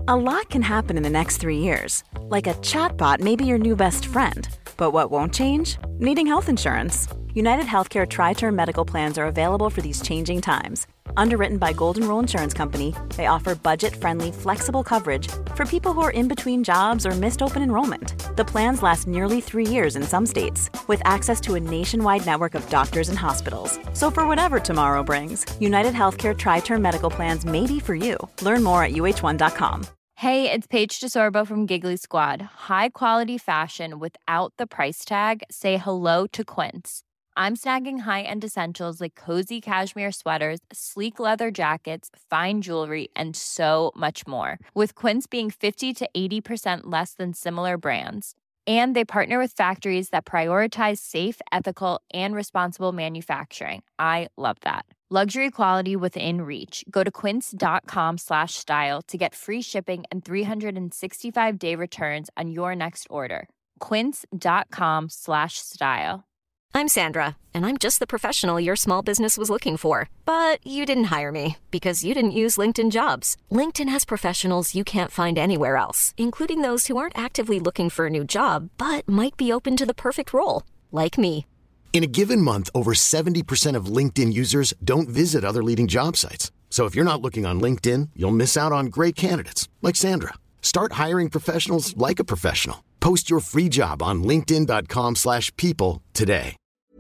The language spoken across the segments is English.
A lot can happen in the next 3 years. Like a chatbot may be your new best friend. But what won't change? Needing health insurance. United Healthcare Tri-Term Medical Plans are available for these changing times. Underwritten by Golden Rule Insurance Company, they offer budget-friendly, flexible coverage for people who are in between jobs or missed open enrollment. The plans last nearly 3 years in some states, with access to a nationwide network of doctors and hospitals. So for whatever tomorrow brings, United Healthcare Tri-Term Medical Plans may be for you. Learn more at uh1.com. Hey, it's Paige DeSorbo from Giggly Squad. High quality fashion without the price tag. Say hello to Quince. I'm snagging high-end essentials like cozy cashmere sweaters, sleek leather jackets, fine jewelry, and so much more. With Quince being 50 to 80% less than similar brands. And they partner with factories that prioritize safe, ethical, and responsible manufacturing. I love that. Luxury quality within reach. Go to quince.com/style to get free shipping and 365-day returns on your next order. Quince.com/style. I'm Sandra, and I'm just the professional your small business was looking for. But you didn't hire me because you didn't use LinkedIn Jobs. LinkedIn has professionals you can't find anywhere else, including those who aren't actively looking for a new job, but might be open to the perfect role, like me. In a given month, over 70% of LinkedIn users don't visit other leading job sites. So if you're not looking on LinkedIn, you'll miss out on great candidates like Sandra. Start hiring professionals like a professional. Post your free job on linkedin.com/people today.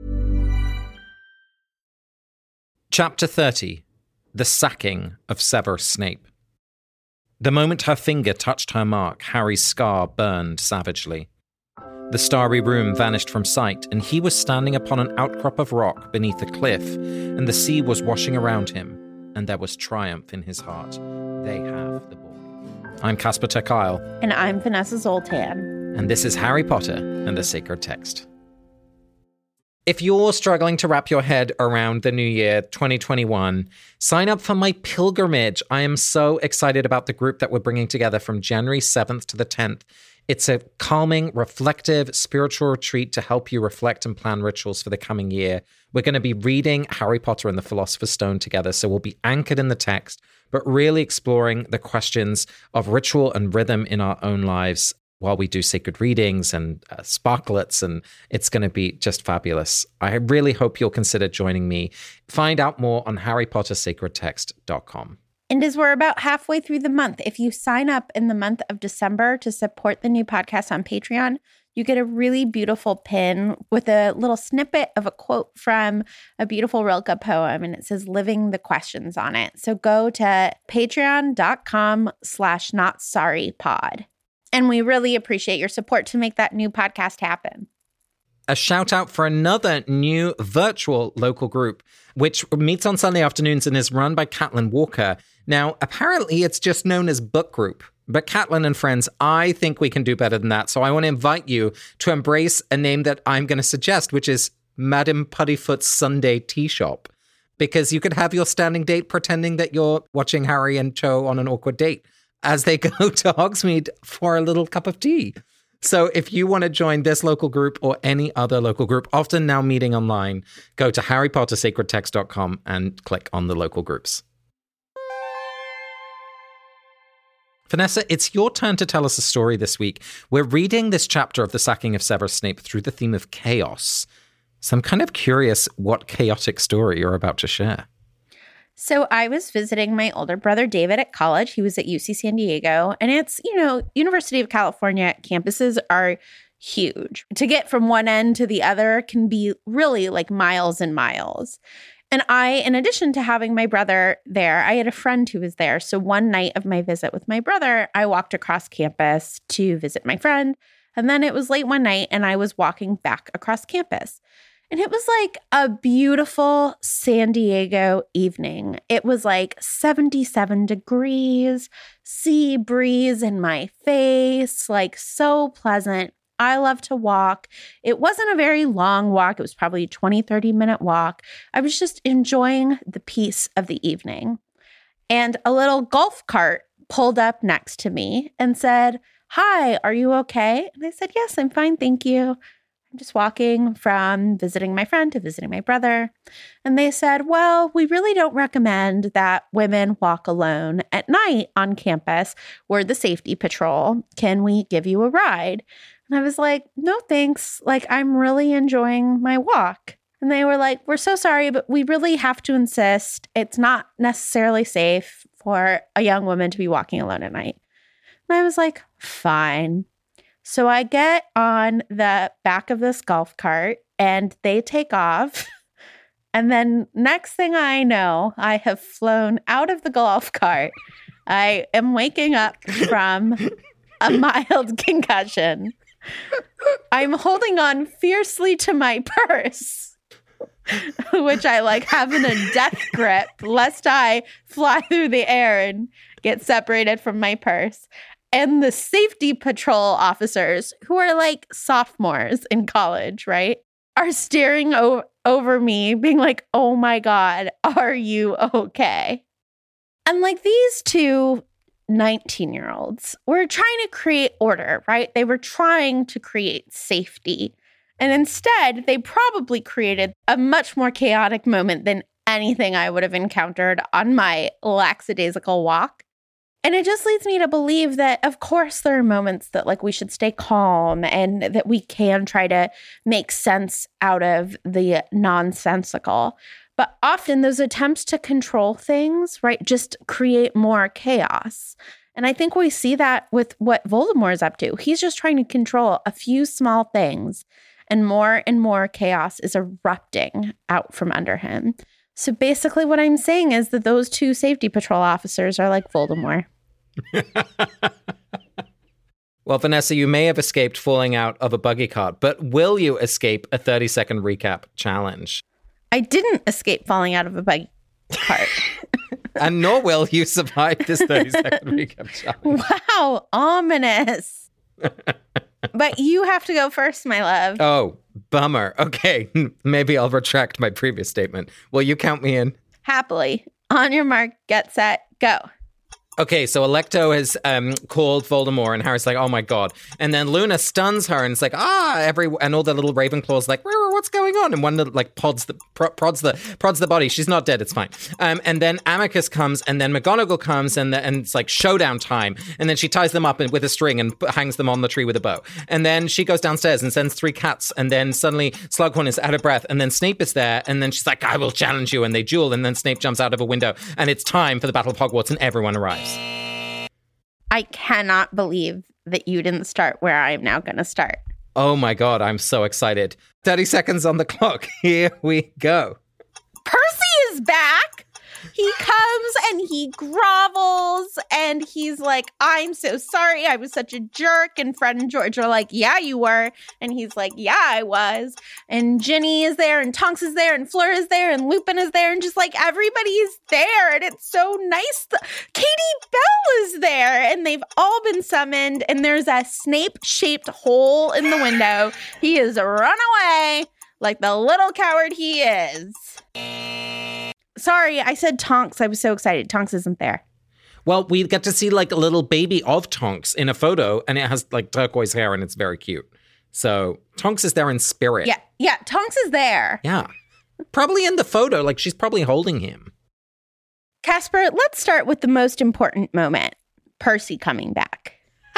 Chapter 30. The Sacking of Severus Snape. The moment her finger touched her mark, Harry's scar burned savagely. The starry room vanished from sight, and he was standing upon an outcrop of rock beneath a cliff, and the sea was washing around him, and there was triumph in his heart. They have the boy. I'm Casper ter Kuile. And I'm Vanessa Zoltan. And this is Harry Potter and the Sacred Text. If you're struggling to wrap your head around the new year, 2021, sign up for my pilgrimage. I am so excited about the group that we're bringing together from January 7th to the 10th. It's a calming, reflective, spiritual retreat to help you reflect and plan rituals for the coming year. We're going to be reading Harry Potter and the Philosopher's Stone together, so we'll be anchored in the text, but really exploring the questions of ritual and rhythm in our own lives while we do sacred readings and sparklets, and it's going to be just fabulous. I really hope you'll consider joining me. Find out more on harrypottersacredtext.com. And as we're about halfway through the month, if you sign up in the month of December to support the new podcast on Patreon, you get a really beautiful pin with a little snippet of a quote from a beautiful Rilke poem, and it says "Living the Questions" on it. So go to patreon.com/notsorrypod. And we really appreciate your support to make that new podcast happen. A shout out for another new virtual local group, which meets on Sunday afternoons and is run by Caitlin Walker. Now, apparently it's just known as Book Group. But Caitlin and friends, I think we can do better than that. So I want to invite you to embrace a name that I'm going to suggest, which is Madame Puddifoot's Sunday Tea Shop. Because you could have your standing date pretending that you're watching Harry and Cho on an awkward date as they go to Hogsmeade for a little cup of tea. So if you want to join this local group or any other local group, often now meeting online, go to harrypottersacredtext.com and click on the local groups. Vanessa, it's your turn to tell us a story this week. We're reading this chapter of The Sacking of Severus Snape through the theme of chaos. So I'm kind of curious what chaotic story you're about to share. So I was visiting my older brother, David, at college. He was at UC San Diego. And it's, University of California campuses are huge. To get from one end to the other can be really like miles and miles. And in addition to having my brother there, I had a friend who was there. So one night of my visit with my brother, I walked across campus to visit my friend. And then it was late one night and I was walking back across campus. And it was like a beautiful San Diego evening. It was like 77 degrees, sea breeze in my face, like so pleasant. I love to walk. It wasn't a very long walk. It was probably a 20, 30-minute walk. I was just enjoying the peace of the evening. And a little golf cart pulled up next to me and said, "Hi, are you okay?" And I said, "Yes, I'm fine, thank you." I'm just walking from visiting my friend to visiting my brother. And they said, well, we really don't recommend that women walk alone at night on campus. We're the safety patrol. Can we give you a ride? And I was like, no, thanks. Like, I'm really enjoying my walk. And they were like, we're so sorry, but we really have to insist. It's not necessarily safe for a young woman to be walking alone at night. And I was like, fine. So I get on the back of this golf cart and they take off. And then next thing I know, I have flown out of the golf cart. I am waking up from a mild concussion. I'm holding on fiercely to my purse, which I like have in a death grip, lest I fly through the air and get separated from my purse. And the safety patrol officers, who are like sophomores in college, right, are staring over me, being like, oh my God, are you okay? And like these two 19-year-olds were trying to create order, right? They were trying to create safety. And instead, they probably created a much more chaotic moment than anything I would have encountered on my lackadaisical walk. And it just leads me to believe that, of course, there are moments that like we should stay calm and that we can try to make sense out of the nonsensical. But often those attempts to control things, right, just create more chaos. And I think we see that with what Voldemort is up to. He's just trying to control a few small things, and more chaos is erupting out from under him. So basically what I'm saying is that those two safety patrol officers are like Voldemort. Well, Vanessa, you may have escaped falling out of a buggy cart, but will you escape a 30-second recap challenge? I didn't escape falling out of a buggy cart. And nor will you survive this 30-second recap challenge. Wow, ominous. But you have to go first, my love. Oh, bummer. Okay, maybe I'll retract my previous statement. Will you count me in? Happily. On your mark, get set, go. Okay, so Alecto has called Voldemort, and Harry's like, "Oh my god!" And then Luna stuns her, and it's like, and all the little Ravenclaws like, "What's going on?" And one like prods the body. She's not dead; it's fine. And then Amicus comes, and then McGonagall comes, and it's like showdown time. And then she ties them up with a string and hangs them on the tree with a bow. And then she goes downstairs and sends 3 cats. And then suddenly Slughorn is out of breath, and then Snape is there, and then she's like, "I will challenge you." And they duel, and then Snape jumps out of a window, and it's time for the Battle of Hogwarts, and everyone arrives. I cannot believe that you didn't start where I am now going to start. Oh my God, I'm so excited. 30 seconds on the clock. Here we go. Percy is back. He comes and he grovels and he's like, I'm so sorry. I was such a jerk. And Fred and George are like, yeah, you were. And he's like, yeah, I was. And Ginny is there and Tonks is there and Fleur is there and Lupin is there. And just like everybody's there. And it's so nice. Katie Bell is there and they've all been summoned. And there's a Snape-shaped hole in the window. He has run away like the little coward he is. Sorry, I said Tonks. I was so excited. Tonks isn't there. Well, we get to see like a little baby of Tonks in a photo, and it has like turquoise hair, and it's very cute. So Tonks is there in spirit. Yeah, Tonks is there. Yeah. Probably in the photo, like she's probably holding him. Casper, let's start with the most important moment. Percy coming back.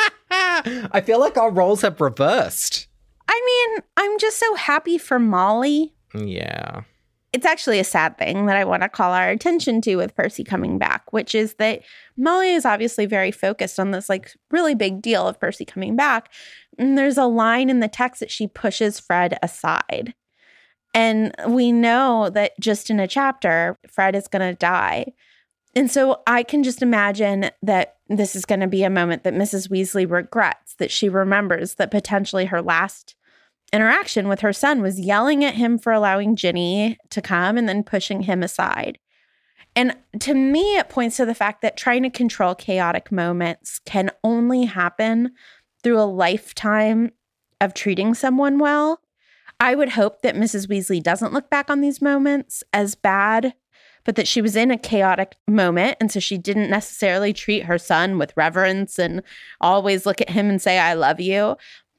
I feel like our roles have reversed. I mean, I'm just so happy for Molly. Yeah. It's actually a sad thing that I want to call our attention to with Percy coming back, which is that Molly is obviously very focused on this like really big deal of Percy coming back. And there's a line in the text that she pushes Fred aside. And we know that just in a chapter, Fred is going to die. And so I can just imagine that this is going to be a moment that Mrs. Weasley regrets, that she remembers that potentially her last interaction with her son was yelling at him for allowing Ginny to come and then pushing him aside. And to me, it points to the fact that trying to control chaotic moments can only happen through a lifetime of treating someone well. I would hope that Mrs. Weasley doesn't look back on these moments as bad, but that she was in a chaotic moment. And so she didn't necessarily treat her son with reverence and always look at him and say, I love you.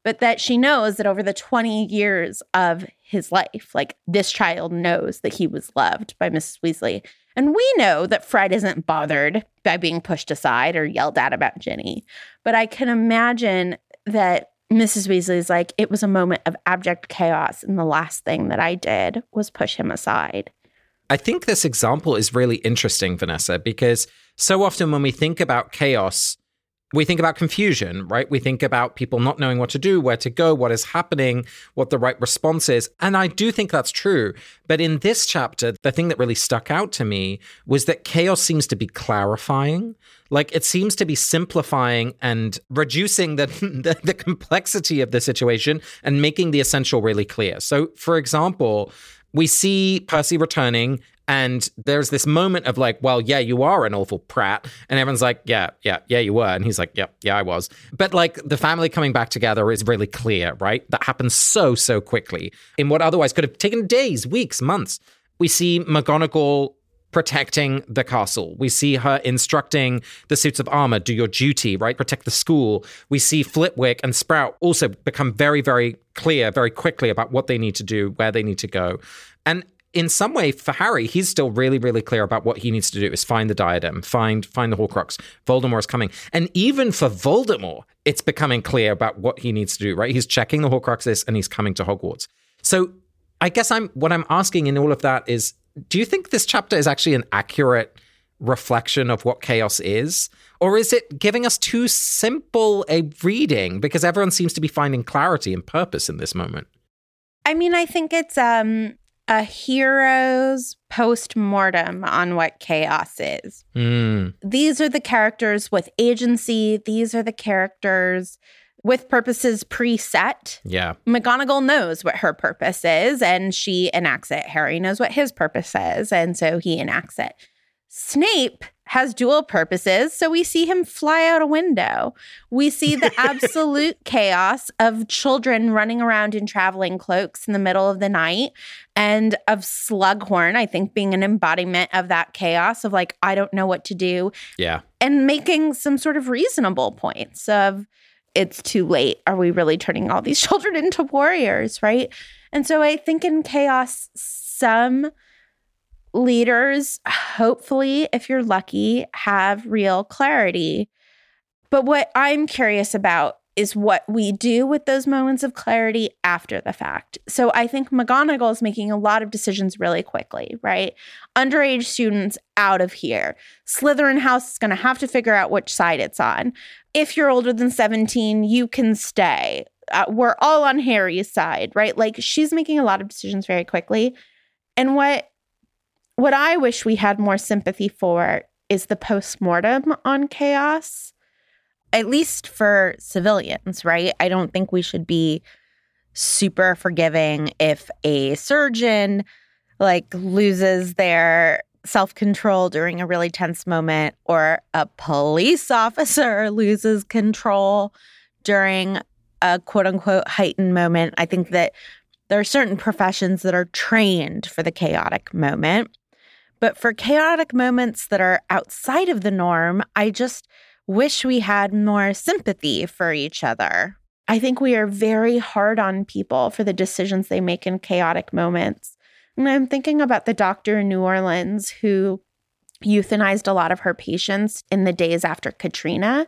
but that she knows that over the 20 years of his life, like this child knows that he was loved by Mrs. Weasley. And we know that Fred isn't bothered by being pushed aside or yelled at about Ginny. But I can imagine that Mrs. Weasley's like, it was a moment of abject chaos, and the last thing that I did was push him aside. I think this example is really interesting, Vanessa, because so often when we think about chaos, we think about confusion, right? We think about people not knowing what to do, where to go, what is happening, what the right response is. And I do think that's true. But in this chapter, the thing that really stuck out to me was that chaos seems to be clarifying. Like it seems to be simplifying and reducing the complexity of the situation and making the essential really clear. So, for example, we see Percy returning, and there's this moment of like, well, yeah, you are an awful prat. And everyone's like, yeah, you were. And he's like, yep, yeah, I was. But like the family coming back together is really clear, right? That happens so quickly in what otherwise could have taken days, weeks, months. We see McGonagall protecting the castle. We see her instructing the suits of armor, do your duty, right? Protect the school. We see Flitwick and Sprout also become very, very clear very quickly about what they need to do, where they need to go. And in some way, for Harry, he's still really, really clear about what he needs to do is find the diadem, find the Horcrux. Voldemort is coming. And even for Voldemort, it's becoming clear about what he needs to do, right? He's checking the Horcruxes and he's coming to Hogwarts. So I guess what I'm asking in all of that is, do you think this chapter is actually an accurate reflection of what chaos is? Or is it giving us too simple a reading because everyone seems to be finding clarity and purpose in this moment? I mean, I think it's a hero's post-mortem on what chaos is. These are the characters with agency. These are the characters with purposes preset. Yeah. McGonagall knows what her purpose is, and she enacts it. Harry knows what his purpose is, and so he enacts it. Snape has dual purposes, so we see him fly out a window. We see the absolute chaos of children running around in traveling cloaks in the middle of the night, and of Slughorn, I think, being an embodiment of that chaos of like, I don't know what to do. Yeah. And making some sort of reasonable points of, it's too late. Are we really turning all these children into warriors, right? And so I think in chaos, some leaders, hopefully, if you're lucky, have real clarity. But what I'm curious about is what we do with those moments of clarity after the fact. So I think McGonagall is making a lot of decisions really quickly, right? Underage students out of here. Slytherin House is going to have to figure out which side it's on. If you're older than 17, you can stay. We're all on Harry's side, right? Like she's making a lot of decisions very quickly. And what I wish we had more sympathy for is the postmortem on chaos, at least for civilians, right? I don't think we should be super forgiving if a surgeon like loses their self-control during a really tense moment, or a police officer loses control during a quote-unquote heightened moment. I think that there are certain professions that are trained for the chaotic moment. But for chaotic moments that are outside of the norm, I just wish we had more sympathy for each other. I think we are very hard on people for the decisions they make in chaotic moments. And I'm thinking about the doctor in New Orleans who euthanized a lot of her patients in the days after Katrina.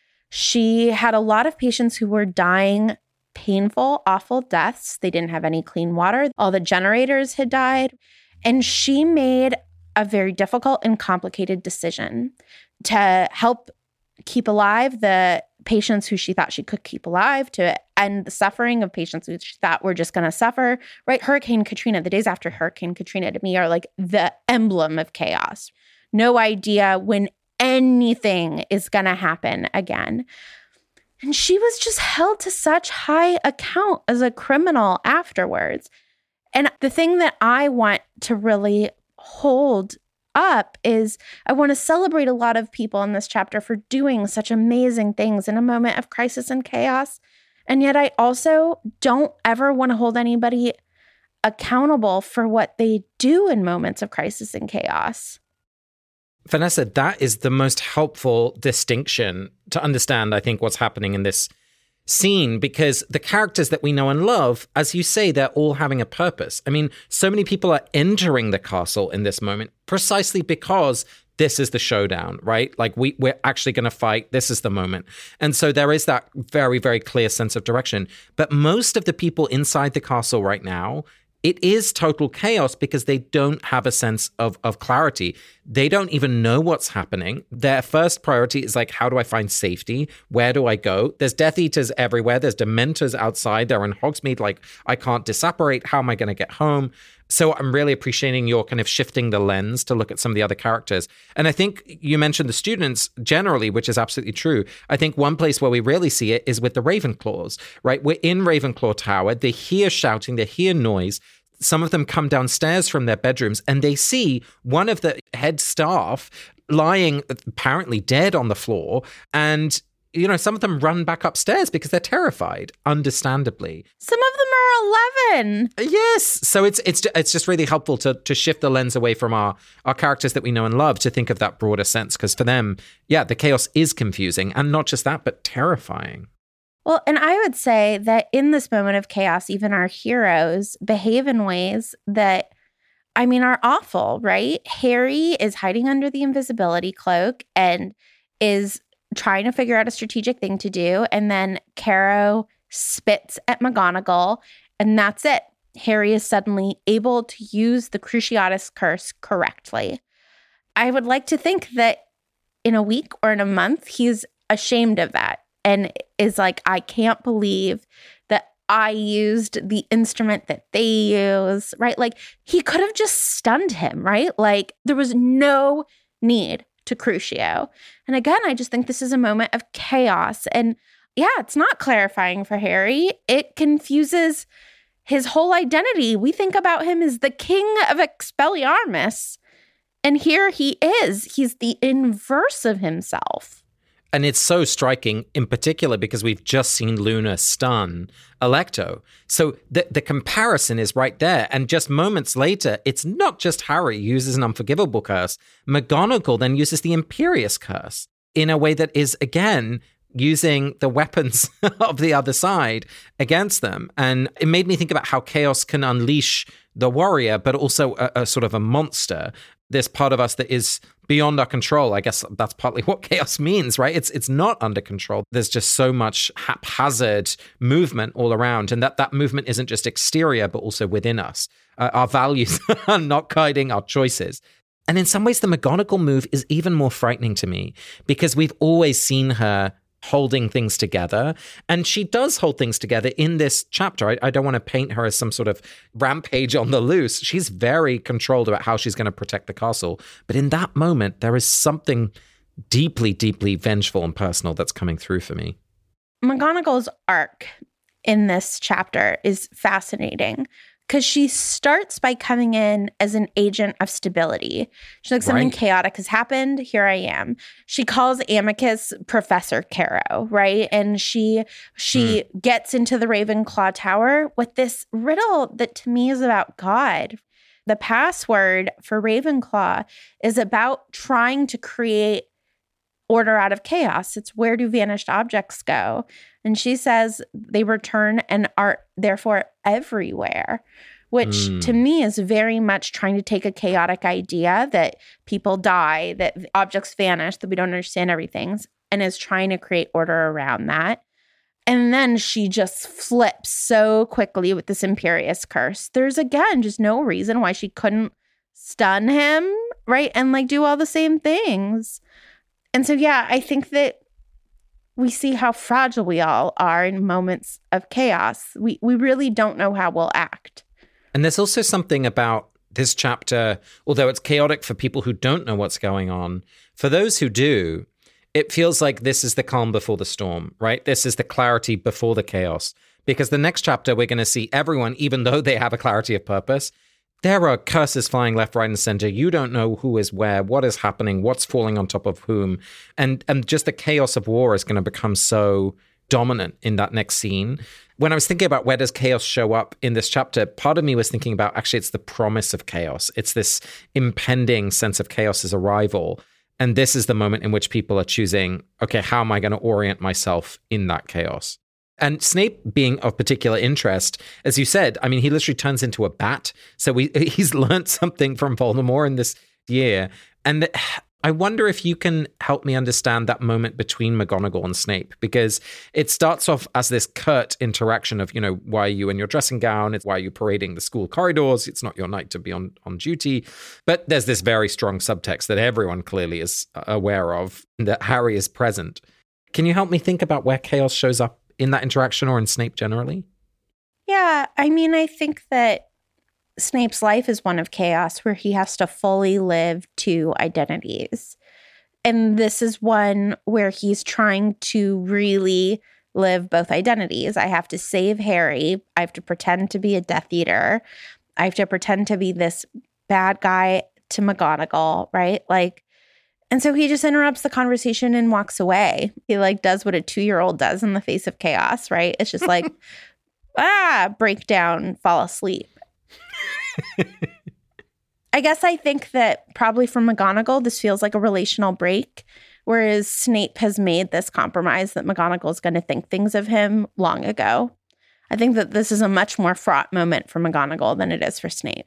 She had a lot of patients who were dying painful, awful deaths. They didn't have any clean water. All the generators had died. And she made a very difficult and complicated decision to help keep alive the patients who she thought she could keep alive, to end the suffering of patients who she thought were just going to suffer, right? Hurricane Katrina, the days after Hurricane Katrina to me are like the emblem of chaos. No idea when anything is going to happen again. And she was just held to such high account as a criminal afterwards. And the thing that I want to really hold up is I want to celebrate a lot of people in this chapter for doing such amazing things in a moment of crisis and chaos. And yet I also don't ever want to hold anybody accountable for what they do in moments of crisis and chaos. Vanessa, that is the most helpful distinction to understand, I think, what's happening in this scene because the characters that we know and love, as you say, they're all having a purpose. I mean, so many people are entering the castle in this moment precisely because this is the showdown, right? Like we're actually going to fight. This is the moment. And so there is that very, very clear sense of direction. But most of the people inside the castle right now, it is total chaos because they don't have a sense of clarity. They don't even know what's happening. Their first priority is like, how do I find safety? Where do I go? There's Death Eaters everywhere. There's Dementors outside. They're in Hogsmeade. Like, I can't disapparate. How am I going to get home? So I'm really appreciating your kind of shifting the lens to look at some of the other characters. And I think you mentioned the students generally, which is absolutely true. I think one place where we really see it is with the Ravenclaws, right? We're in Ravenclaw Tower. They hear shouting. They hear noise. Some of them come downstairs from their bedrooms and they see one of the head staff lying apparently dead on the floor. And, you know, some of them run back upstairs because they're terrified, understandably. Some of them are 11. Yes. So it's just really helpful to shift the lens away from our characters that we know and love to think of that broader sense. Because for them, yeah, the chaos is confusing. And not just that, but terrifying. Well, and I would say that in this moment of chaos, even our heroes behave in ways that, I mean, are awful, right? Harry is hiding under the invisibility cloak and is trying to figure out a strategic thing to do. And then Caro spits at McGonagall, and that's it. Harry is suddenly able to use the Cruciatus Curse correctly. I would like to think that in a week or in a month, he's ashamed of that. And is like, I can't believe that I used the instrument that they use, right? Like, he could have just stunned him, right? Like, there was no need to Crucio. And again, I just think this is a moment of chaos. And yeah, it's not clarifying for Harry. It confuses his whole identity. We think about him as the king of Expelliarmus. And here he is. He's the inverse of himself. And it's so striking in particular because we've just seen Luna stun Alecto. So the comparison is right there. And just moments later, it's not just Harry uses an unforgivable curse. McGonagall then uses the Imperious Curse in a way that is, again, using the weapons of the other side against them. And it made me think about how chaos can unleash the warrior, but also a sort of a monster. This part of us that is beyond our control. I guess that's partly what chaos means, right? It's not under control. There's just so much haphazard movement all around. And that movement isn't just exterior, but also within us. Our values are not guiding our choices. And in some ways, the McGonagall move is even more frightening to me because we've always seen her holding things together. And she does hold things together in this chapter. I don't want to paint her as some sort of rampage on the loose. She's very controlled about how she's going to protect the castle. But in that moment, there is something deeply, deeply vengeful and personal that's coming through for me. McGonagall's arc in this chapter is fascinating because she starts by coming in as an agent of stability. She's like, something chaotic has happened. Here I am. She calls Amicus Professor Caro, right? And she gets into the Ravenclaw Tower with this riddle that to me is about God. The password for Ravenclaw is about trying to create order out of chaos. It's where do vanished objects go? And she says they return and are therefore everywhere, which to me is very much trying to take a chaotic idea that people die, that objects vanish, that we don't understand everything, and is trying to create order around that. And then she just flips so quickly with this Imperious Curse. There's, again, just no reason why she couldn't stun him, right? And like do all the same things. And so, yeah, I think that we see how fragile we all are in moments of chaos. We really don't know how we'll act. And there's also something about this chapter, although it's chaotic for people who don't know what's going on, for those who do, it feels like this is the calm before the storm, right? This is the clarity before the chaos. Because the next chapter, we're going to see everyone, even though they have a clarity of purpose, there are curses flying left, right, and center. You don't know who is where, what is happening, what's falling on top of whom. And just the chaos of war is going to become so dominant in that next scene. When I was thinking about where does chaos show up in this chapter, part of me was thinking about actually it's the promise of chaos. It's this impending sense of chaos's arrival. And this is the moment in which people are choosing, okay, how am I going to orient myself in that chaos? And Snape being of particular interest, as you said, I mean, he literally turns into a bat. So he's learned something from Voldemort in this year. And I wonder if you can help me understand that moment between McGonagall and Snape, because it starts off as this curt interaction of, why are you in your dressing gown? It's why are you parading the school corridors? It's not your night to be on duty. But there's this very strong subtext that everyone clearly is aware of, that Harry is present. Can you help me think about where chaos shows up in that interaction or in Snape generally? Yeah, I mean, I think that Snape's life is one of chaos where he has to fully live two identities. And this is one where he's trying to really live both identities. I have to save Harry. I have to pretend to be a Death Eater. I have to pretend to be this bad guy to McGonagall, right? And so he just interrupts the conversation and walks away. He does what a 2-year-old does in the face of chaos, right? It's just break down, fall asleep. I guess I think that probably for McGonagall, this feels like a relational break, whereas Snape has made this compromise that McGonagall is going to think things of him long ago. I think that this is a much more fraught moment for McGonagall than it is for Snape.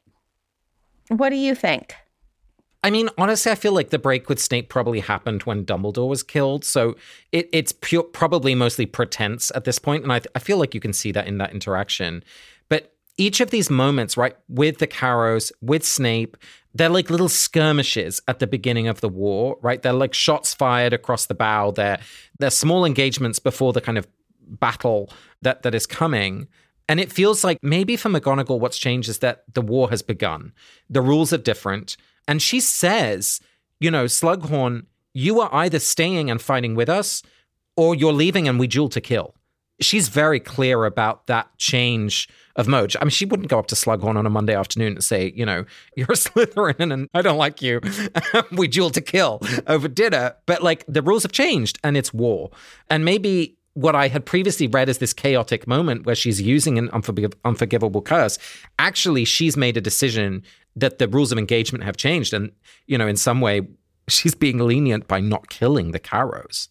What do you think? I mean, honestly, I feel like the break with Snape probably happened when Dumbledore was killed. So it's probably mostly pretense at this point. And I feel like you can see that in that interaction. But each of these moments, right, with the Carrows, with Snape, they're like little skirmishes at the beginning of the war, right? They're like shots fired across the bow. They're small engagements before the kind of battle that is coming. And it feels like maybe for McGonagall, what's changed is that the war has begun. The rules are different. And she says, Slughorn, you are either staying and fighting with us or you're leaving and we duel to kill. She's very clear about that change of mode. I mean, she wouldn't go up to Slughorn on a Monday afternoon and say, you're a Slytherin and I don't like you. We duel to kill over dinner. But the rules have changed and it's war. And maybe what I had previously read as this chaotic moment where she's using an unforgivable curse, actually she's made a decision that the rules of engagement have changed. And, in some way, she's being lenient by not killing the Carrows.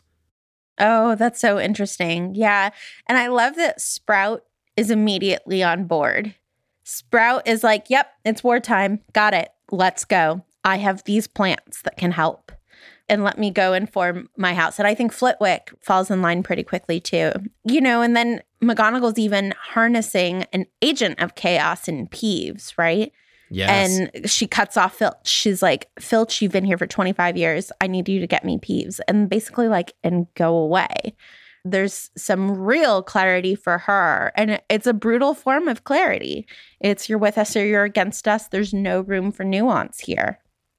Oh, that's so interesting. Yeah. And I love that Sprout is immediately on board. Sprout is like, yep, it's wartime. Got it. Let's go. I have these plants that can help. And let me go and form my house. And I think Flitwick falls in line pretty quickly too. And then McGonagall's even harnessing an agent of chaos in Peeves, right? Yes. And she cuts off Filch. She's like, Filch, you've been here for 25 years. I need you to get me Peeves. And basically and go away. There's some real clarity for her. And it's a brutal form of clarity. It's you're with us or you're against us. There's no room for nuance here.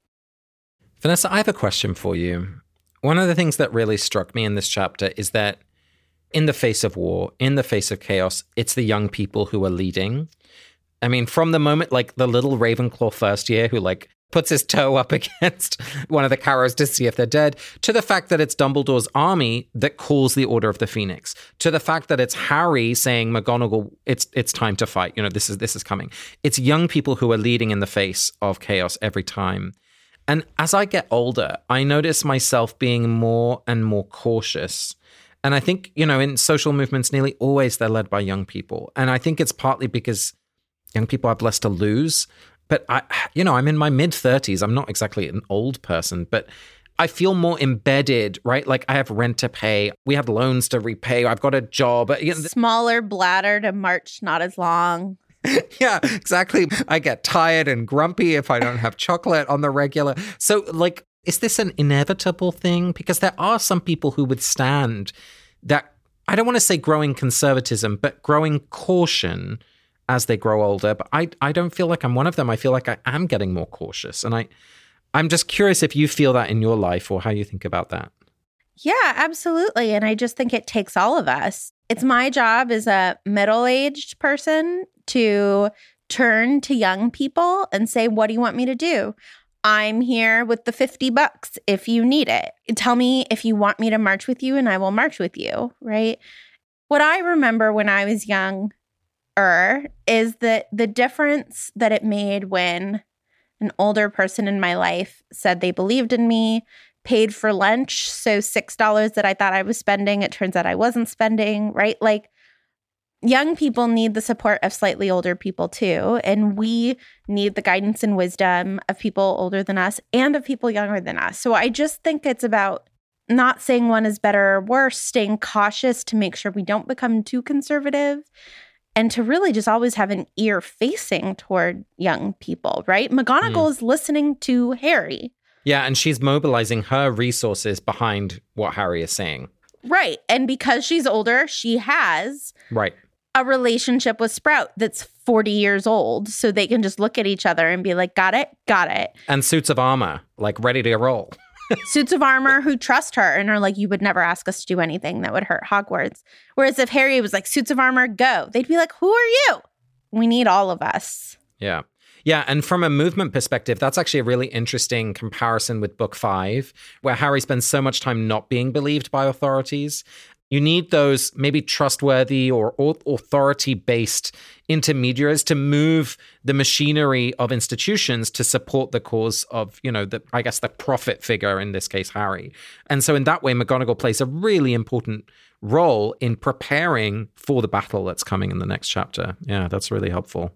Vanessa, I have a question for you. One of the things that really struck me in this chapter is that in the face of war, in the face of chaos, it's the young people who are leading. I mean, from the moment, the little Ravenclaw first year who, puts his toe up against one of the Carrows to see if they're dead, to the fact that it's Dumbledore's army that calls the Order of the Phoenix, to the fact that it's Harry saying, McGonagall, it's time to fight. This is coming. It's young people who are leading in the face of chaos every time. And as I get older, I notice myself being more and more cautious. And I think, in social movements, nearly always they're led by young people. And I think it's partly because young people have less to lose. But I'm in my mid-30s. I'm not exactly an old person, but I feel more embedded, right? I have rent to pay. We have loans to repay. I've got a job. Smaller bladder to march, not as long. Yeah, exactly. I get tired and grumpy if I don't have chocolate on the regular. So, is this an inevitable thing? Because there are some people who would stand that, I don't want to say growing conservatism, but growing caution as they grow older. But I don't feel like I'm one of them. I feel like I am getting more cautious. And I'm just curious if you feel that in your life or how you think about that. Yeah, absolutely. And I just think it takes all of us. It's my job as a middle-aged person to turn to young people and say, what do you want me to do? I'm here with the $50 if you need it. Tell me if you want me to march with you and I will march with you, right? What I remember when I was younger is that the difference that it made when an older person in my life said they believed in me, paid for lunch. So $6 that I thought I was spending, it turns out I wasn't spending, right? Young people need the support of slightly older people too, and we need the guidance and wisdom of people older than us and of people younger than us. So I just think it's about not saying one is better or worse, staying cautious to make sure we don't become too conservative, and to really just always have an ear facing toward young people, right? McGonagall is listening to Harry. Yeah, and she's mobilizing her resources behind what Harry is saying. Right. And because she's older, she has a relationship with Sprout that's 40 years old. So they can just look at each other and be like, got it, got it. And suits of armor, like ready to roll. Suits of armor who trust her and are like, you would never ask us to do anything that would hurt Hogwarts. Whereas if Harry was like, suits of armor, go, they'd be like, who are you? We need all of us. Yeah. Yeah, and from a movement perspective, that's actually a really interesting comparison with Book 5, where Harry spends so much time not being believed by authorities. You need those maybe trustworthy or authority-based intermediaries to move the machinery of institutions to support the cause of, the prophet figure, in this case, Harry. And so in that way, McGonagall plays a really important role in preparing for the battle that's coming in the next chapter. Yeah, that's really helpful.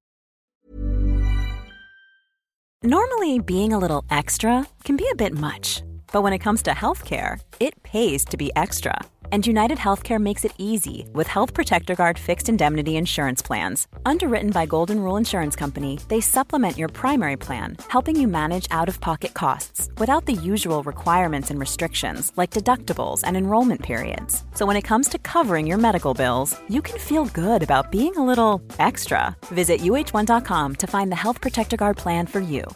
Normally, being a little extra can be a bit much. But when it comes to healthcare, it pays to be extra. And United Healthcare makes it easy with Health Protector Guard fixed indemnity insurance plans. Underwritten by Golden Rule Insurance Company, they supplement your primary plan, helping you manage out-of-pocket costs without the usual requirements and restrictions like deductibles and enrollment periods. So when it comes to covering your medical bills, you can feel good about being a little extra. Visit UH1.com to find the Health Protector Guard plan for you.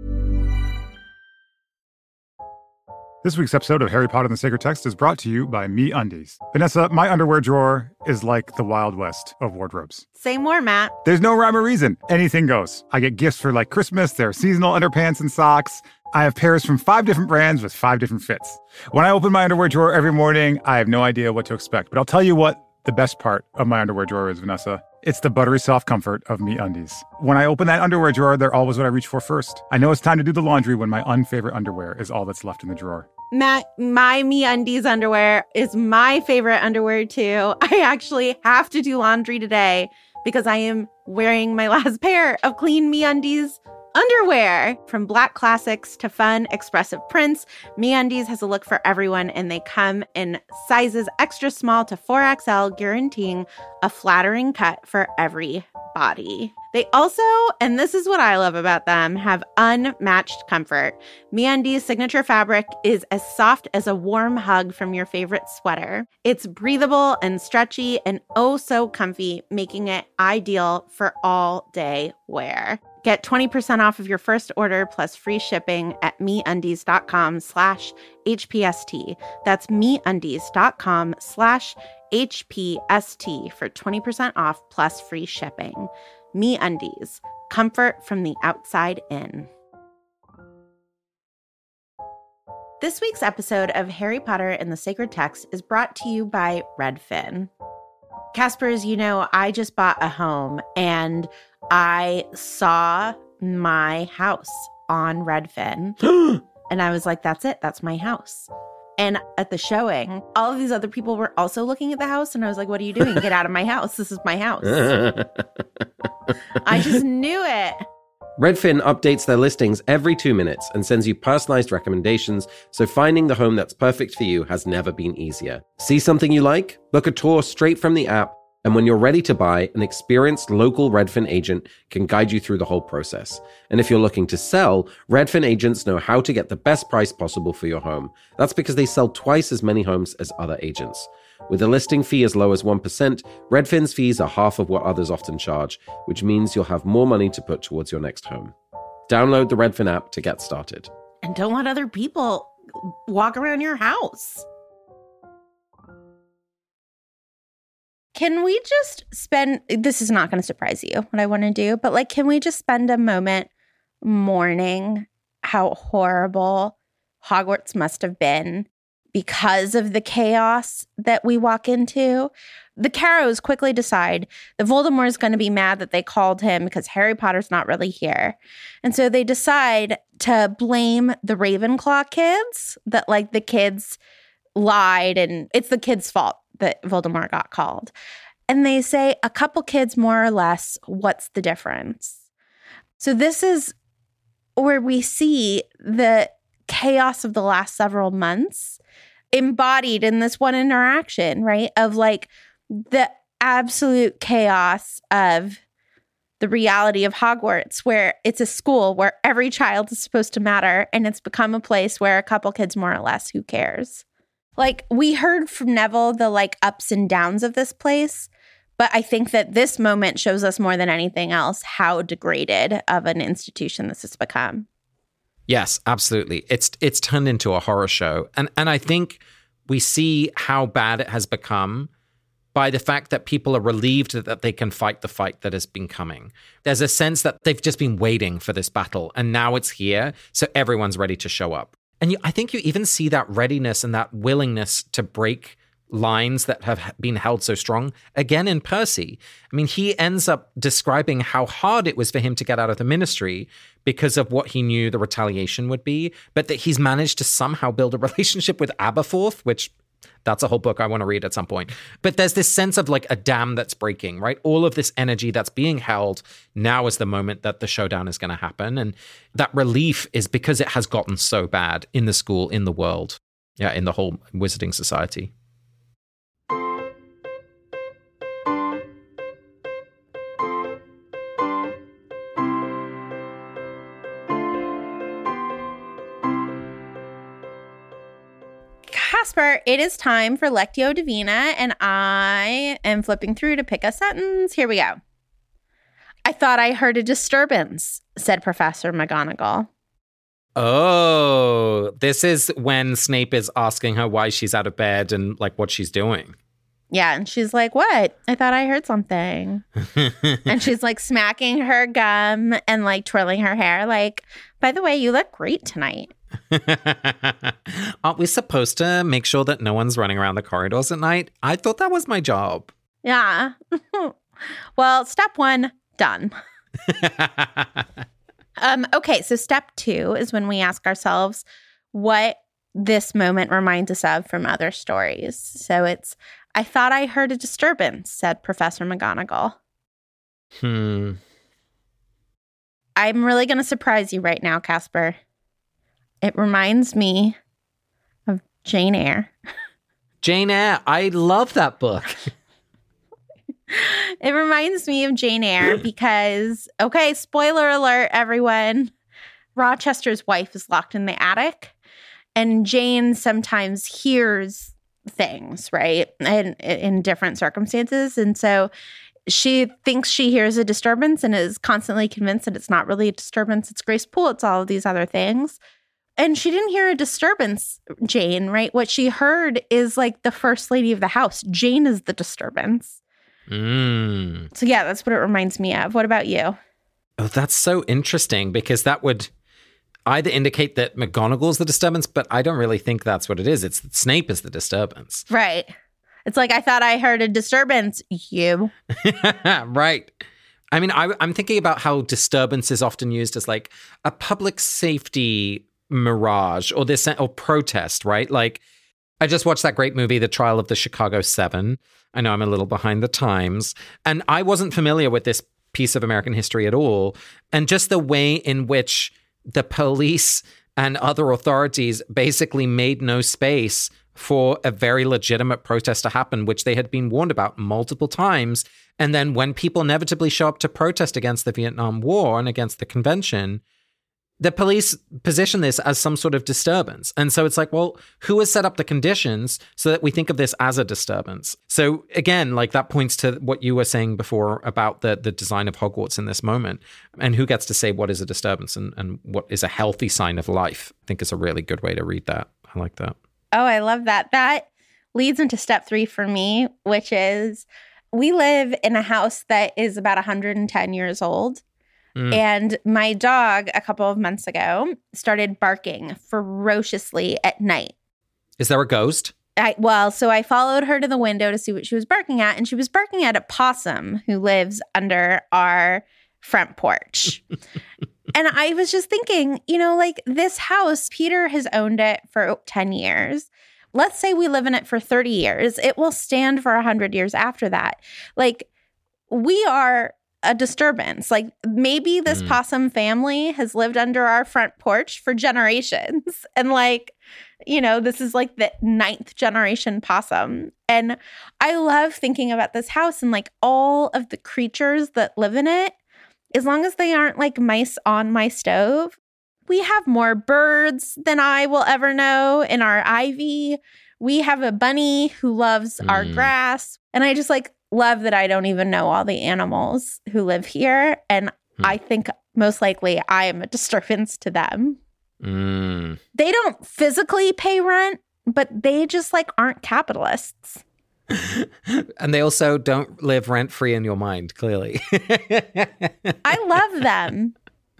This week's episode of Harry Potter and the Sacred Text is brought to you by MeUndies. Vanessa, my underwear drawer is like the Wild West of wardrobes. Say more, Matt. There's no rhyme or reason. Anything goes. I get gifts for like Christmas. There are seasonal underpants and socks. I have pairs from 5 different brands with 5 different fits. When I open my underwear drawer every morning, I have no idea what to expect. But I'll tell you what the best part of my underwear drawer is, Vanessa. It's the buttery soft comfort of MeUndies. When I open that underwear drawer, they're always what I reach for first. I know it's time to do the laundry when my unfavorite underwear is all that's left in the drawer. Matt, my MeUndies underwear is my favorite underwear too. I actually have to do laundry today because I am wearing my last pair of clean MeUndies underwear. From black classics to fun, expressive prints, MeUndies has a look for everyone, and they come in sizes extra small to 4XL, guaranteeing a flattering cut for every body. They also, and this is what I love about them, have unmatched comfort. MeUndies' signature fabric is as soft as a warm hug from your favorite sweater. It's breathable and stretchy and oh so comfy, making it ideal for all-day wear. Get 20% off of your first order plus free shipping at MeUndies.com/HPST. That's MeUndies.com/HPST for 20% off plus free shipping. MeUndies, comfort from the outside in. This week's episode of Harry Potter and the Sacred Text is brought to you by Redfin. Casper, as you know, I just bought a home and I saw my house on Redfin. And I was like, that's it. That's my house. And at the showing, all of these other people were also looking at the house. And I was like, what are you doing? Get out of my house. This is my house. I just knew it. Redfin updates their listings every 2 minutes and sends you personalized recommendations, so finding the home that's perfect for you has never been easier. See something you like? Book a tour straight from the app, and when you're ready to buy, an experienced local Redfin agent can guide you through the whole process. And if you're looking to sell, Redfin agents know how to get the best price possible for your home. That's because they sell twice as many homes as other agents. With a listing fee as low as 1%, Redfin's fees are half of what others often charge, which means you'll have more money to put towards your next home. Download the Redfin app to get started. And don't let other people walk around your house. Can we just spend, this is not going to surprise you, what I want to do, but like, can we just spend a moment mourning how horrible Hogwarts must have been because of the chaos that we walk into? The Carrows quickly decide that Voldemort is going to be mad that they called him because Harry Potter's not really here. And so they decide to blame the Ravenclaw kids, that like the kids lied and it's the kids' fault that Voldemort got called. And they say a couple kids more or less, what's the difference? So this is where we see the chaos of the last several months embodied in this one interaction, right? Of like the absolute chaos of the reality of Hogwarts, where it's a school where every child is supposed to matter, and it's become a place where a couple kids more or less, who cares? Like, we heard from Neville the like ups and downs of this place, but I think that this moment shows us more than anything else how degraded of an institution this has become. Yes, absolutely. It's turned into a horror show. And I think we see how bad it has become by the fact that people are relieved that they can fight the fight that has been coming. There's a sense that they've just been waiting for this battle, and now it's here, so everyone's ready to show up. And I think you even see that readiness and that willingness to break lines that have been held so strong again in Percy. I mean, he ends up describing how hard it was for him to get out of the ministry because of what he knew the retaliation would be, but that he's managed to somehow build a relationship with Aberforth, which that's a whole book I want to read at some point. But there's this sense of like a dam that's breaking, right? All of this energy that's being held, now is the moment that the showdown is going to happen. And that relief is because it has gotten so bad in the school, in the world, in the whole Wizarding Society. Casper, it is time for Lectio Divina, and I am flipping through to pick a sentence. Here we go. I thought I heard a disturbance, said Professor McGonagall. Oh, this is when Snape is asking her why she's out of bed and like what she's doing. Yeah, and she's like, what? I thought I heard something. And she's like smacking her gum and like twirling her hair like, by the way, you look great tonight. Aren't we supposed to make sure that no one's running around the corridors at night? I thought that was my job. Yeah. Well, step 1, done. Okay, so step 2 is when we ask ourselves what this moment reminds us of from other stories. So it's, I thought I heard a disturbance, said Professor McGonagall. I'm really going to surprise you right now, Casper. It reminds me of Jane Eyre. Jane Eyre. I love that book. It reminds me of Jane Eyre because, okay, spoiler alert, everyone. Rochester's wife is locked in the attic, and Jane sometimes hears things, right? And in different circumstances. And so she thinks she hears a disturbance and is constantly convinced that it's not really a disturbance. It's Grace Poole. It's all of these other things. And she didn't hear a disturbance, Jane, right? What she heard is like the first lady of the house. Jane is the disturbance. So yeah, that's what it reminds me of. What about you? Oh, that's so interesting because that would either indicate that McGonagall's the disturbance, but I don't really think that's what it is. It's that Snape is the disturbance. Right. It's like, I thought I heard a disturbance. You. Right. I mean, I'm thinking about how disturbance is often used as like a public safety mirage or this or protest, right? Like, I just watched that great movie, The Trial of the Chicago 7. I know I'm a little behind the times, and I wasn't familiar with this piece of American history at all. And just the way in which the police and other authorities basically made no space for a very legitimate protest to happen, which they had been warned about multiple times. And then when people inevitably show up to protest against the Vietnam War and against the convention, the police position this as some sort of disturbance. And so it's like, well, who has set up the conditions so that we think of this as a disturbance? So again, like that points to what you were saying before about the design of Hogwarts in this moment. And who gets to say what is a disturbance and what is a healthy sign of life? I think is a really good way to read that. I like that. Oh, I love that. That leads into step 3 for me, which is we live in a house that is about 110 years old. And my dog, a couple of months ago, started barking ferociously at night. Is there a ghost? So I followed her to the window to see what she was barking at, and she was barking at a possum who lives under our front porch. And I was just thinking, like this house, Peter has owned it for 10 years. let's say we live in it for 30 years, it will stand for 100 years after that. Like, we are a disturbance. Like, maybe this possum family has lived under our front porch for generations. And like, you know, this is like the 9th generation possum. And I love thinking about this house and like all of the creatures that live in it. As long as they aren't like mice on my stove, we have more birds than I will ever know in our ivy. We have a bunny who loves our grass. And I just like love that I don't even know all the animals who live here. And I think most likely I am a disturbance to them. They don't physically pay rent, but they just like aren't capitalists. And they also don't live rent-free in your mind, clearly. I love them.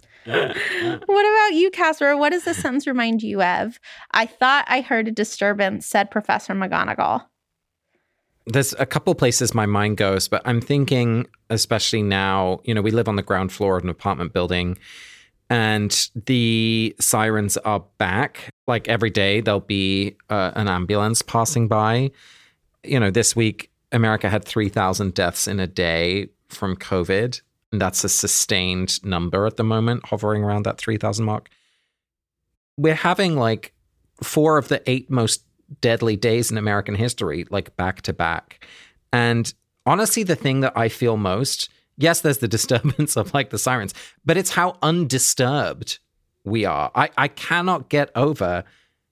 What about you, Casper? What does this sentence remind you of? I thought I heard a disturbance, said Professor McGonagall. There's a couple places my mind goes, but I'm thinking, especially now, you know, we live on the ground floor of an apartment building and the sirens are back. Like every day there'll be an ambulance passing by. You know, this week, America had 3,000 deaths in a day from COVID. And that's a sustained number at the moment, hovering around that 3,000 mark. We're having like 4 of the 8 most deadly days in American history, like back to back. And honestly, the thing that I feel most, yes, there's the disturbance of like the sirens, but it's how undisturbed we are. I cannot get over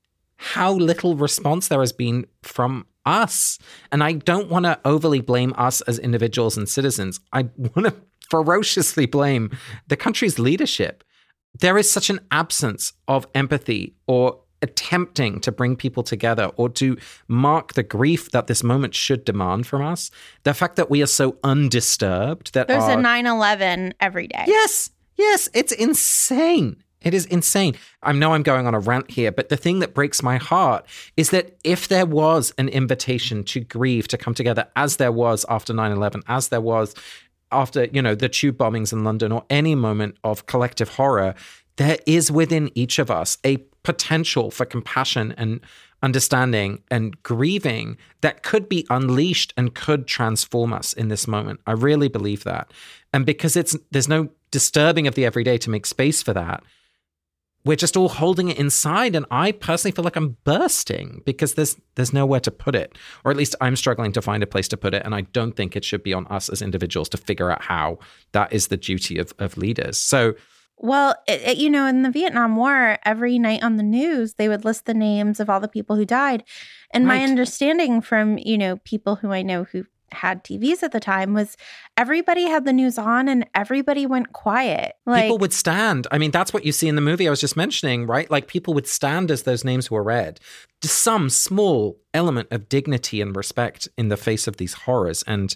how little response there has been from us. And I don't want to overly blame us as individuals and citizens. I want to ferociously blame the country's leadership. There is such an absence of empathy or attempting to bring people together or to mark the grief that this moment should demand from us. The fact that we are so undisturbed that there's a 9/11 every day. Yes, it's insane. It is insane. I know I'm going on a rant here, but the thing that breaks my heart is that if there was an invitation to grieve, to come together, as there was after 9/11, as there was after, you know, the tube bombings in London or any moment of collective horror, there is within each of us a potential for compassion and understanding and grieving that could be unleashed and could transform us in this moment. I really believe that. And because there's no disturbing of the everyday to make space for that, we're just all holding it inside. And I personally feel like I'm bursting because there's nowhere to put it. Or at least I'm struggling to find a place to put it. And I don't think it should be on us as individuals to figure out how. That is the duty of leaders. So, well, you know, in the Vietnam War, every night on the news, they would list the names of all the people who died. And my understanding from, you know, people who I know who had TVs at the time was everybody had the news on and everybody went quiet. Like, people would stand. I mean, that's what you see in the movie I was just mentioning, right? Like people would stand as those names were read. Just some small element of dignity and respect in the face of these horrors. And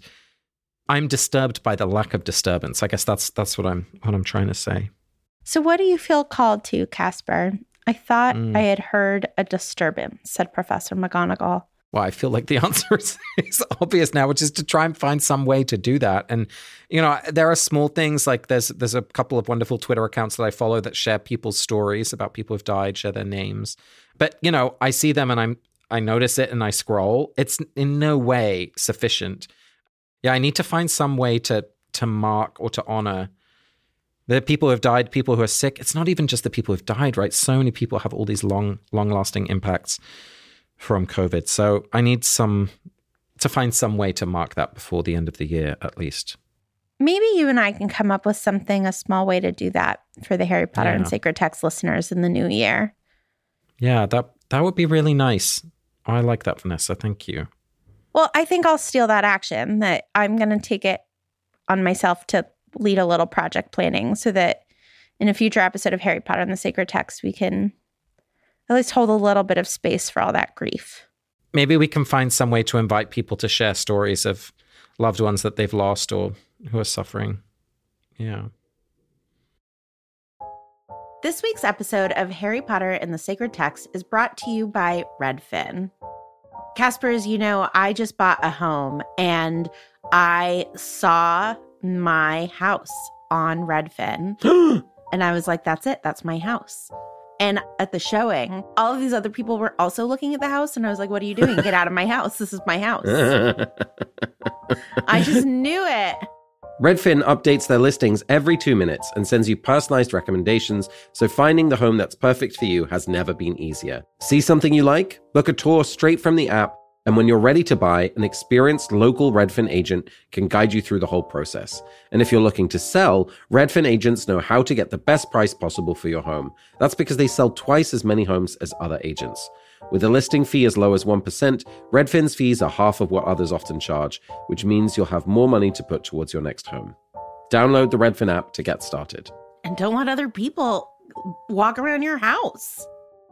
I'm disturbed by the lack of disturbance. I guess that's what I'm trying to say. So what do you feel called to, Casper? I thought I had heard a disturbance, said Professor McGonagall. Well, I feel like the answer is obvious now, which is to try and find some way to do that. And, you know, there are small things like there's a couple of wonderful Twitter accounts that I follow that share people's stories about people who've died, share their names. But, you know, I see them and I notice it and I scroll. It's in no way sufficient. Yeah, I need to find some way to mark or to honor the people who have died, people who are sick. It's not even just the people who've died, right? So many people have all these long-lasting impacts from COVID. So I need to find some way to mark that before the end of the year, at least. Maybe you and I can come up with something, a small way to do that for the Harry Potter and Sacred Text listeners in the new year. Yeah, that would be really nice. I like that, Vanessa. Thank you. Well, I think I'll steal that action, that I'm going to take it on myself to lead a little project planning so that in a future episode of Harry Potter and the Sacred Text, we can at least hold a little bit of space for all that grief. Maybe we can find some way to invite people to share stories of loved ones that they've lost or who are suffering. Yeah. This week's episode of Harry Potter and the Sacred Text is brought to you by Redfin. Casper, as you know, I just bought a home and I saw my house on Redfin. And I was like, that's it. That's my house. And at the showing, all of these other people were also looking at the house. And I was like, what are you doing? Get out of my house. This is my house. I just knew it. Redfin updates their listings every 2 minutes and sends you personalized recommendations, so finding the home that's perfect for you has never been easier. See something you like? Book a tour straight from the app, and when you're ready to buy, an experienced local Redfin agent can guide you through the whole process. And if you're looking to sell, Redfin agents know how to get the best price possible for your home. That's because they sell twice as many homes as other agents. With a listing fee as low as 1%, Redfin's fees are half of what others often charge, which means you'll have more money to put towards your next home. Download the Redfin app to get started. And don't let other people walk around your house.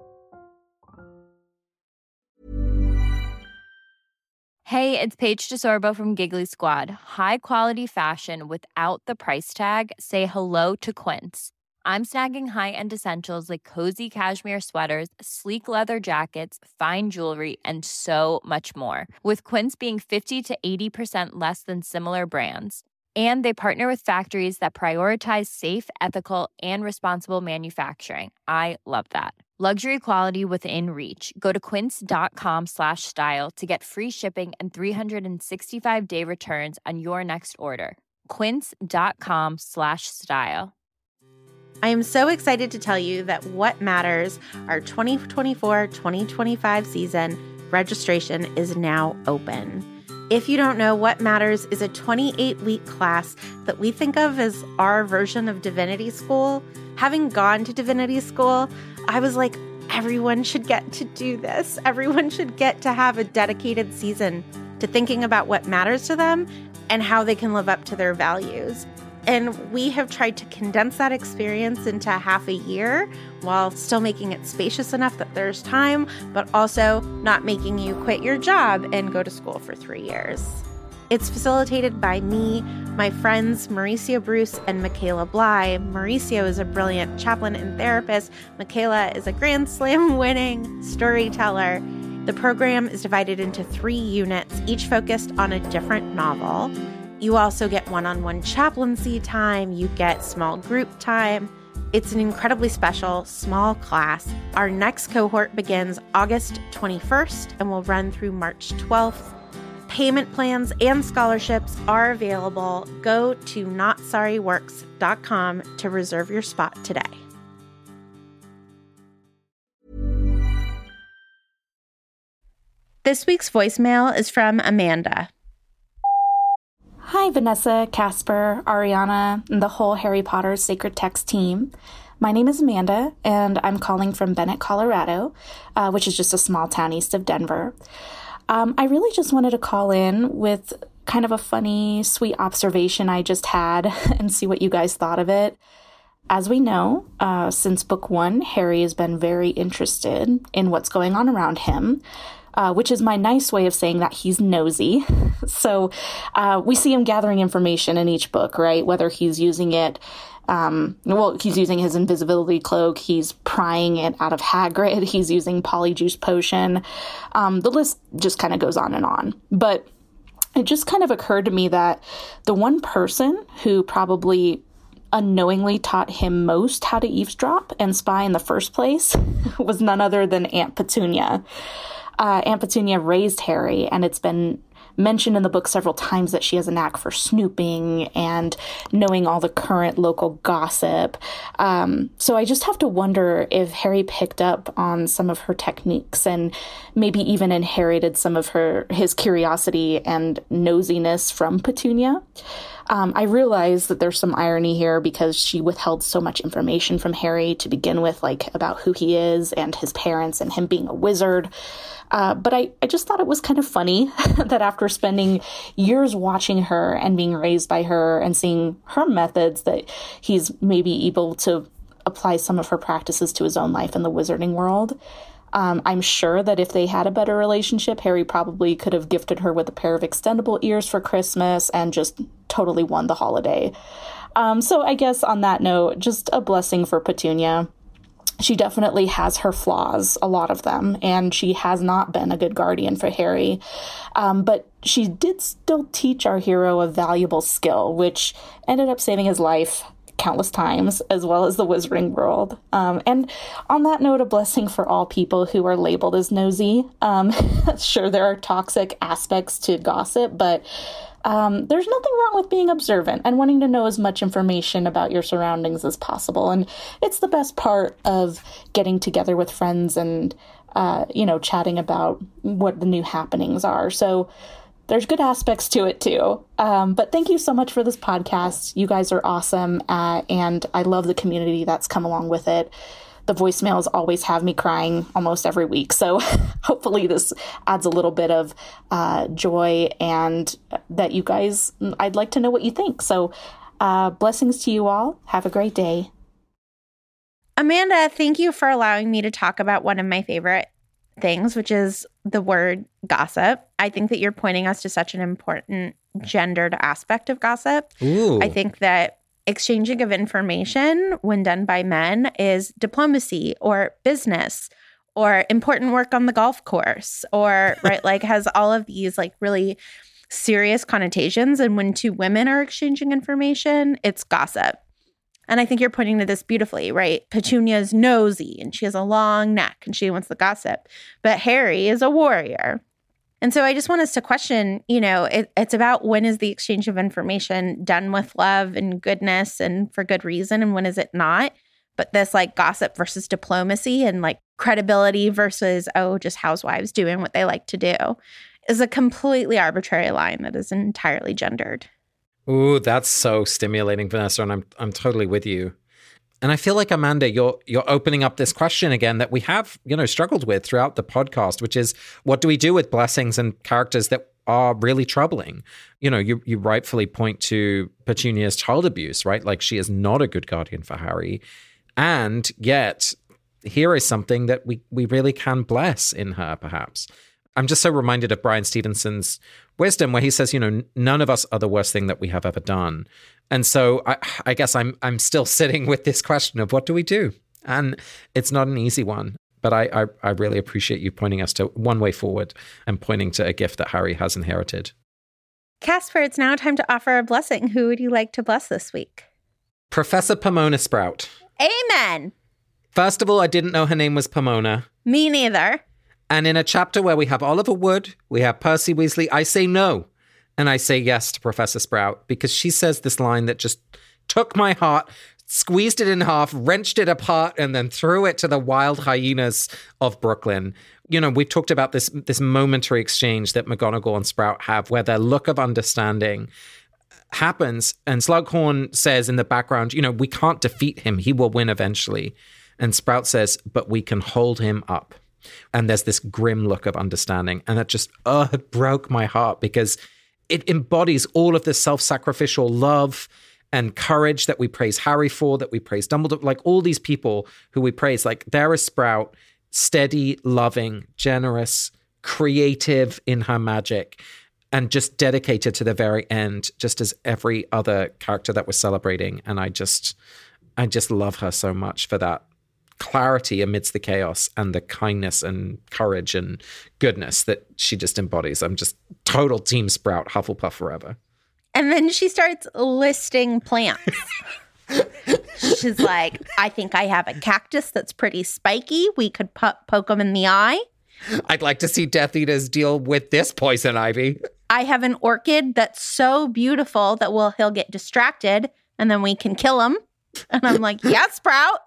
Hey, it's Paige DeSorbo from Giggly Squad. High quality fashion without the price tag. Say hello to Quince. I'm snagging high-end essentials like cozy cashmere sweaters, sleek leather jackets, fine jewelry, and so much more. With Quince being 50 to 80% less than similar brands. And they partner with factories that prioritize safe, ethical, and responsible manufacturing. I love that. Luxury quality within reach. Go to quince.com/style to get free shipping and 365-day returns on your next order. Quince.com/style. I am so excited to tell you that What Matters, our 2024-2025 season, registration is now open. If you don't know, What Matters is a 28-week class that we think of as our version of Divinity School. Having gone to Divinity School, I was like, everyone should get to do this. Everyone should get to have a dedicated season to thinking about what matters to them and how they can live up to their values. And we have tried to condense that experience into half a year while still making it spacious enough that there's time, but also not making you quit your job and go to school for 3 years. It's facilitated by me, my friends Mauricio Bruce and Michaela Bly. Mauricio is a brilliant chaplain and therapist. Michaela is a Grand Slam winning storyteller. The program is divided into 3 units, each focused on a different novel. You also get one-on-one chaplaincy time. You get small group time. It's an incredibly special small class. Our next cohort begins August 21st and will run through March 12th. Payment plans and scholarships are available. Go to NotSorryWorks.com to reserve your spot today. This week's voicemail is from Amanda. Hi, Vanessa, Casper, Ariana, and the whole Harry Potter Sacred Text team. My name is Amanda, and I'm calling from Bennett, Colorado, which is just a small town east of Denver. I really just wanted to call in with kind of a funny, sweet observation I just had and see what you guys thought of it. As we know, since book 1, Harry has been very interested in what's going on around him, which is my nice way of saying that he's nosy. So we see him gathering information in each book, right? Whether he's using it, he's using his invisibility cloak, he's prying it out of Hagrid, he's using Polyjuice Potion. The list just kind of goes on and on. But it just kind of occurred to me that the one person who probably unknowingly taught him most how to eavesdrop and spy in the first place was none other than Aunt Petunia. Aunt Petunia raised Harry, and it's been mentioned in the book several times that she has a knack for snooping and knowing all the current local gossip. So I just have to wonder if Harry picked up on some of her techniques and maybe even inherited some of his curiosity and nosiness from Petunia. I realize that there's some irony here because she withheld so much information from Harry to begin with, like about who he is and his parents and him being a wizard. But I just thought it was kind of funny that after spending years watching her and being raised by her and seeing her methods, that he's maybe able to apply some of her practices to his own life in the wizarding world. I'm sure that if they had a better relationship, Harry probably could have gifted her with a pair of extendable ears for Christmas and just totally won the holiday. So I guess on that note, just a blessing for Petunia. She definitely has her flaws, a lot of them, and she has not been a good guardian for Harry. But she did still teach our hero a valuable skill, which ended up saving his life countless times, as well as the wizarding world. And on that note, a blessing for all people who are labeled as nosy. Sure, there are toxic aspects to gossip, but there's nothing wrong with being observant and wanting to know as much information about your surroundings as possible. And it's the best part of getting together with friends and, chatting about what the new happenings are. So there's good aspects to it, too. But thank you so much for this podcast. You guys are awesome. And I love the community that's come along with it. The voicemails always have me crying almost every week. So hopefully this adds a little bit of joy, and that you guys, I'd like to know what you think. So blessings to you all. Have a great day. Amanda, thank you for allowing me to talk about one of my favorite things, which is the word gossip. I think that you're pointing us to such an important gendered aspect of gossip. Ooh. I think that exchanging of information when done by men is diplomacy or business or important work on the golf course, or has all of these really serious connotations. And when two women are exchanging information, it's gossip. And I think you're pointing to this beautifully, right? Petunia's nosy and she has a long neck and she wants the gossip. But Harry is a warrior. And so I just want us to question, it's about when is the exchange of information done with love and goodness and for good reason, and when is it not? But this gossip versus diplomacy and credibility versus, just housewives doing what they like to do is a completely arbitrary line that is entirely gendered. Ooh, that's so stimulating, Vanessa, and I'm totally with you. And I feel like, Amanda, you're opening up this question again that we have, struggled with throughout the podcast, which is, what do we do with blessings and characters that are really troubling? You rightfully point to Petunia's child abuse, right? She is not a good guardian for Harry. And yet, here is something that we really can bless in her, perhaps. I'm just so reminded of Brian Stevenson's wisdom, where he says, none of us are the worst thing that we have ever done. And so I guess I'm still sitting with this question of what do we do? And it's not an easy one, but I really appreciate you pointing us to one way forward and pointing to a gift that Harry has inherited. Casper, it's now time to offer a blessing. Who would you like to bless this week? Professor Pomona Sprout. Amen. First of all, I didn't know her name was Pomona. Me neither. And in a chapter where we have Oliver Wood, we have Percy Weasley, I say no. And I say yes to Professor Sprout, because she says this line that just took my heart, squeezed it in half, wrenched it apart, and then threw it to the wild hyenas of Brooklyn. We've talked about this momentary exchange that McGonagall and Sprout have, where their look of understanding happens. And Slughorn says in the background, we can't defeat him. He will win eventually. And Sprout says, but we can hold him up. And there's this grim look of understanding. And that just, it broke my heart, because it embodies all of the self-sacrificial love and courage that we praise Harry for, that we praise Dumbledore, all these people who we praise. There is Sprout, steady, loving, generous, creative in her magic, and just dedicated to the very end, just as every other character that we're celebrating. And I just love her so much for that clarity amidst the chaos and the kindness and courage and goodness that she just embodies. I'm just total Team Sprout, Hufflepuff forever. And then she starts listing plants. She's like, I think I have a cactus that's pretty spiky. We could poke them in the eye. I'd like to see Death Eaters deal with this poison ivy. I have an orchid that's so beautiful that he'll get distracted and then we can kill him. And I'm like, yes, Sprout.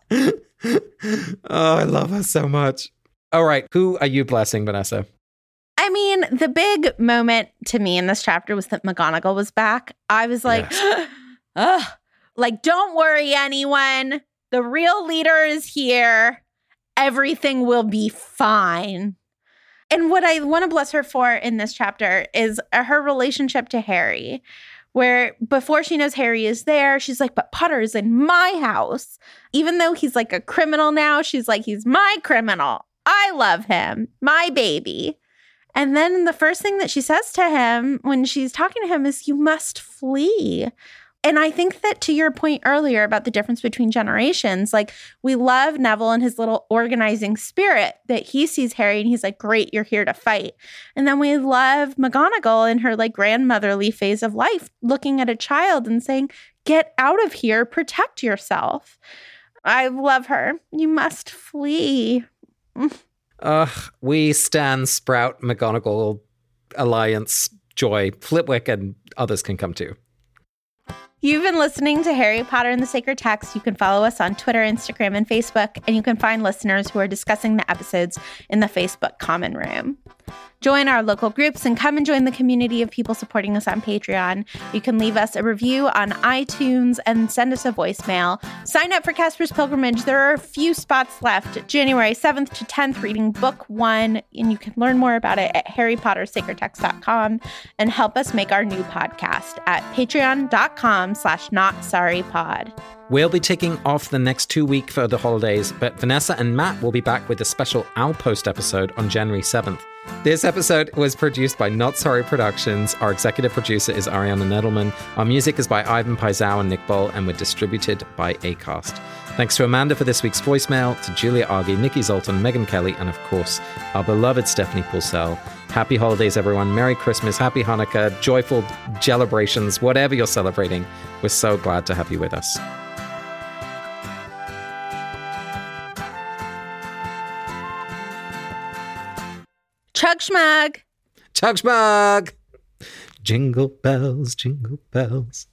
Oh, I love her so much. All right. Who are you blessing, Vanessa? I mean, the big moment to me in this chapter was that McGonagall was back. I was like, yes. Don't worry, anyone. The real leader is here. Everything will be fine. And what I want to bless her for in this chapter is her relationship to Harry, where before she knows Harry is there, she's like, but Potter's in my house. Even though he's a criminal now, she's like, he's my criminal. I love him, my baby. And then the first thing that she says to him when she's talking to him is, you must flee. And I think that to your point earlier about the difference between generations, like we love Neville and his little organizing spirit that he sees Harry and he's like, great, you're here to fight. And then we love McGonagall in her like grandmotherly phase of life, looking at a child and saying, get out of here, protect yourself. I love her. You must flee. We stan Sprout, McGonagall, Alliance, Joy, Flitwick, and others can come too. You've been listening to Harry Potter and the Sacred Text. You can follow us on Twitter, Instagram, and Facebook, and you can find listeners who are discussing the episodes in the Facebook Common Room. Join our local groups and come and join the community of people supporting us on Patreon. You can leave us a review on iTunes and send us a voicemail. Sign up for Casper's Pilgrimage. There are a few spots left. January 7th to 10th, reading book 1. And you can learn more about it at harrypottersacredtext.com and help us make our new podcast at patreon.com/notsorrypod. We'll be taking off the next 2 weeks for the holidays, but Vanessa and Matt will be back with a special Outpost episode on January 7th. This episode was produced by Not Sorry Productions. Our executive producer is Ariana Nettleman. Our music is by Ivan Paisau and Nick Boll, and we're distributed by Acast. Thanks to Amanda for this week's voicemail, to Julia Argy, Nikki Zoltan, Megan Kelly, and of course, our beloved Stephanie Purcell. Happy holidays, everyone. Merry Christmas, Happy Hanukkah, joyful celebrations, whatever you're celebrating. We're so glad to have you with us. Chug schmug. Chug schmug. Jingle bells, jingle bells.